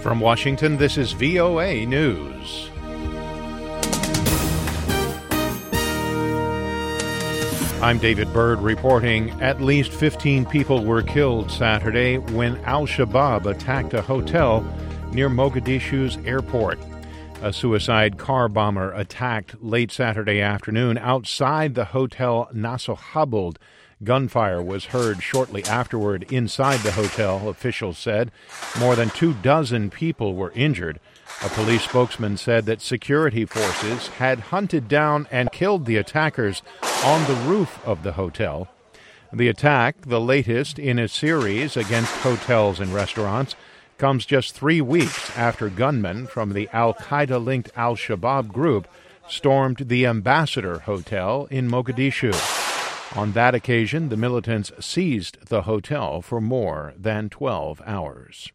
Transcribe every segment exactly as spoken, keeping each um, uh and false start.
From Washington, this is V O A News. I'm David Byrd reporting at least fifteen people were killed Saturday when Al-Shabaab attacked a hotel near Mogadishu's airport. A suicide car bomber attacked late Saturday afternoon outside the hotel Naso Habld. Gunfire was heard shortly afterward inside the hotel, officials said. More than two dozen people were injured. A police spokesman said that security forces had hunted down and killed the attackers on the roof of the hotel. The attack, the latest in a series against hotels and restaurants, comes just three weeks after gunmen from the al-Qaeda-linked Al-Shabaab group stormed the Ambassador Hotel in Mogadishu. On that occasion, the militants seized the hotel for more than twelve hours.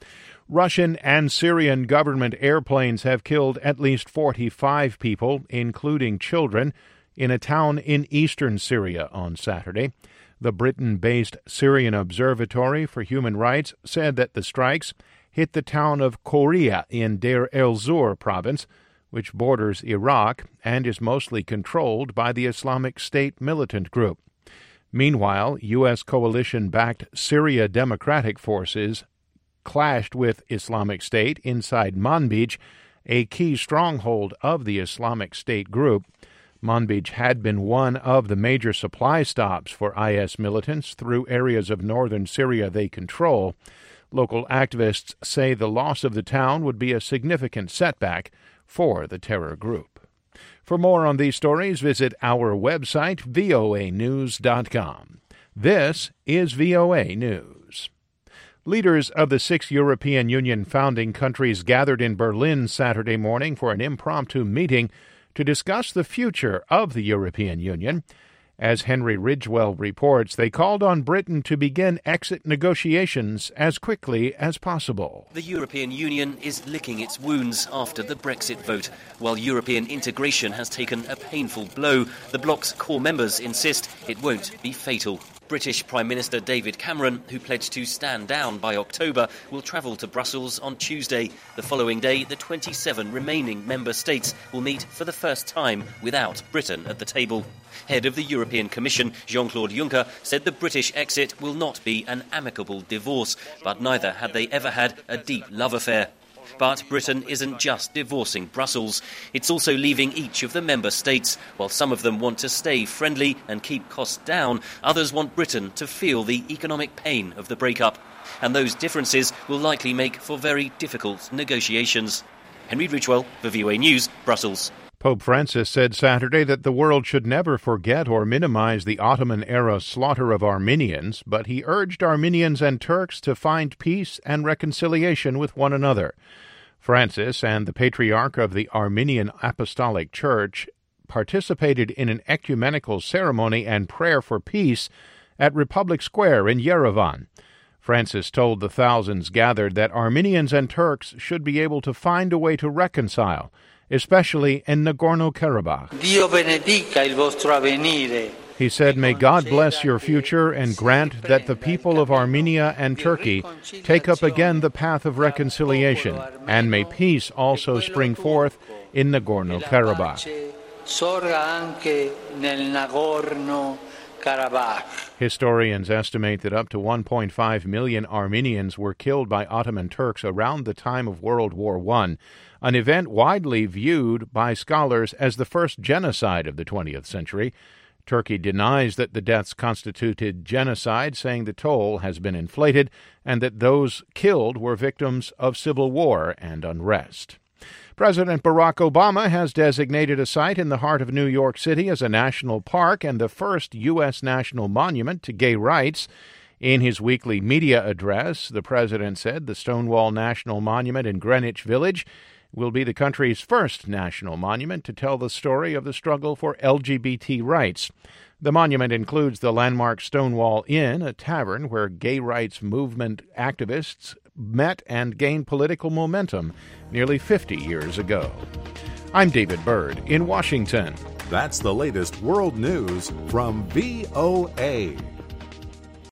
Russian and Syrian government airplanes have killed at least forty-five people, including children, in a town in eastern Syria on Saturday. The Britain-based Syrian Observatory for Human Rights said that the strikes hit the town of Korea in Deir el-Zur province, which borders Iraq and is mostly controlled by the Islamic State militant group. Meanwhile, U S coalition-backed Syria Democratic Forces clashed with Islamic State inside Manbij, a key stronghold of the Islamic State group. Manbij had been one of the major supply stops for I S militants through areas of northern Syria they control. Local activists say the loss of the town would be a significant setback for the terror group. For more on these stories, visit our website, V O A news dot com. This is V O A News. Leaders of the six European Union founding countries gathered in Berlin Saturday morning for an impromptu meeting to discuss the future of the European Union. As Henry Ridgwell reports, they called on Britain to begin exit negotiations as quickly as possible. The European Union is licking its wounds after the Brexit vote. While European integration has taken a painful blow, the bloc's core members insist it won't be fatal. British Prime Minister David Cameron, who pledged to stand down by October, will travel to Brussels on Tuesday. The following day, the twenty-seven remaining member states will meet for the first time without Britain at the table. Head of the European Commission, Jean-Claude Juncker, said the British exit will not be an amicable divorce, but neither had they ever had a deep love affair. But Britain isn't just divorcing Brussels. It's also leaving each of the member states. While some of them want to stay friendly and keep costs down, others want Britain to feel the economic pain of the breakup. And those differences will likely make for very difficult negotiations. Henry Ridgwell for V O A News, Brussels. Pope Francis said Saturday that the world should never forget or minimize the Ottoman-era slaughter of Armenians, but he urged Armenians and Turks to find peace and reconciliation with one another. Francis and the Patriarch of the Armenian Apostolic Church participated in an ecumenical ceremony and prayer for peace at Republic Square in Yerevan. Francis told the thousands gathered that Armenians and Turks should be able to find a way to reconcile, especially in Nagorno-Karabakh. Dio benedica il vostro avvenire. He said, "May God bless your future and grant that the people of Armenia and Turkey take up again the path of reconciliation, and may peace also spring forth in Nagorno-Karabakh." Historians estimate that up to one point five million Armenians were killed by Ottoman Turks around the time of World War One, an event widely viewed by scholars as the first genocide of the twentieth century. Turkey denies that the deaths constituted genocide, saying the toll has been inflated and that those killed were victims of civil war and unrest. President Barack Obama has designated a site in the heart of New York City as a national park and the first U S national monument to gay rights. In his weekly media address, the president said the Stonewall National Monument in Greenwich Village will be the country's first national monument to tell the story of the struggle for L G B T rights. The monument includes the landmark Stonewall Inn, a tavern where gay rights movement activists met and gained political momentum nearly fifty years ago. I'm David Byrd in Washington. That's the latest world news from V O A.